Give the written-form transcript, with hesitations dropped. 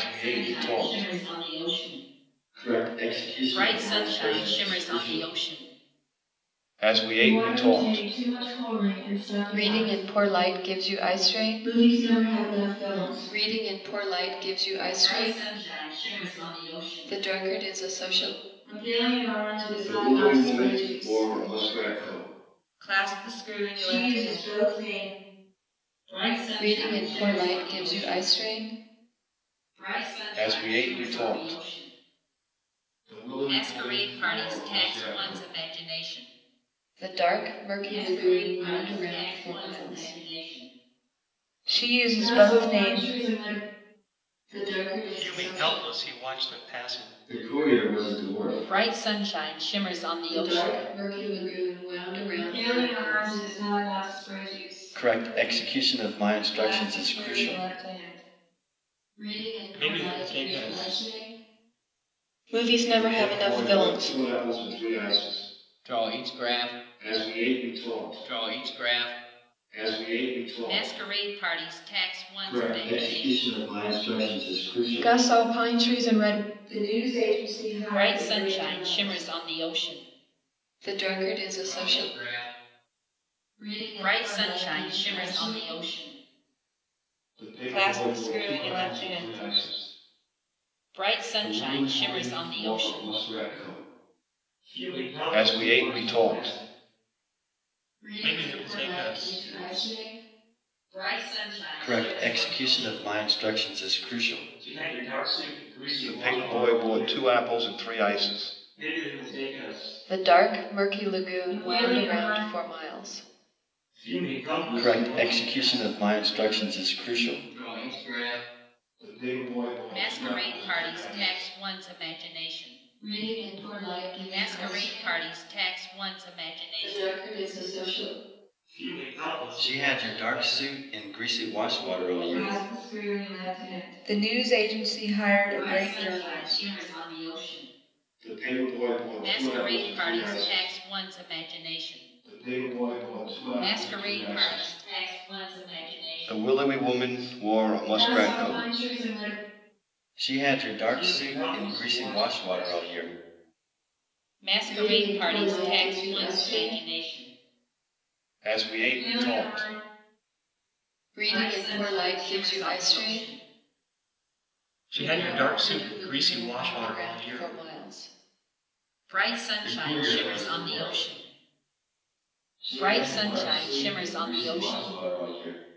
As we ate, we talked. shimmers on the ocean. Correct execution Bright of my sunshine instructions is shimmers on the crucial. ocean. As we ate, we Water talked. containing too much chlorine and stuck in Reading eyes. in poor light gives you eye strain. Movies never have enough villains. Reading in poor light gives you eye Bright strain. sunshine shimmers on the ocean. The darker it is a social. Appealing in Orange The decides not Willowy to spray Woman juice. wore a muskrat coat. Clasp the screw in your She left uses hand. both hands. Bright Reading sunshine in poor shimmers light on the gives you ocean. eye strain. Bright As sunshine we ate, we shimmers on the talked. ocean. The Willowy Masquerade Woman parties wore a tax muskrat one's coat. imagination. The dark, murky Masquerade lagoon wound parties around tax for one's miles. imagination. She uses Castle both pine names. trees and red. The darker it is, the Fuming social. helpless, he watched them passing. The courier was a dwarf. Bright sunshine shimmers on the The dark, ocean. murky lagoon wound around Appealing in for Orange miles. decides not to spray juice. Correct execution of my instructions is Clasp the screw in crucial. your left hand. Reading in poor Maybe it will light take gives you eye us. strain. Movies never have The enough boy bought villains. 2 apples and 3 ices. Draw each graph. As we ate, we talked. Draw each graph. As we ate, we talked. Masquerade parties tax one's Correct imagination. execution of my instructions is crucial. Gus saw pine trees and red. The news agency hired Bright a great sunshine journalist. shimmers on the ocean. The darker it is a Draw social. each graph. Reading in Bright poor light sunshine gives you eye shimmers on strain. the ocean. The paper Clasp boy the bought screw 2 in your left apples and hand. 3 ices. Bright The sunshine Willowy shimmers Woman on the wore a ocean. muskrat coat. Fuming As helpless, we he ate, watched we them talked. passing. Reading Maybe in it will poor take light us. gives you eye strain. Bright sunshine Correct shimmers on the execution of ocean. my instructions is crucial. She had your dark suit and greasy The wash paper water boy all bought year. 2 apples and 3 ices. Maybe it will take us. The dark, murky lagoon wound Appealing in around Orange. for miles. Fuming helpless, he Correct watched them execution passing. of my instructions is crucial. Draw each graph. The paper boy bought 2 Masquerade apples and parties 3 tax ices. one's imagination. Reading in poor light gives you eye Masquerade strain. parties tax one's The imagination. darker it is a social. Fuming helpless, She he had watched your them dark passing. suit and greasy wash water all year. Clasp the screw in your left hand. The news agency hired a Bright great sunshine journalist. shimmers on the ocean. The paper boy bought 2 apples Masquerade and 3 parties ices. tax one's imagination. The paper boy bought 2 apples and 3 Masquerade ices. parties tax one's The imagination. willowy woman wore a muskrat Castle coat. pine trees and red. She had your dark Fuming suit and helpless, he greasy watched wash them water all passing. year. Masquerade Reading in poor parties light tax gives you eye one's strain. imagination. As we ate, we Appealing in talked. Orange. Reading Bright in poor sunshine light gives shimmers you on eye the strain. ocean. She had your dark suit and greasy wash wound water all around year. for miles. Bright The sunshine courier shimmers was a on the dwarf. ocean. She Bright had your dark sunshine suit shimmers and on the greasy wash ocean. water all year.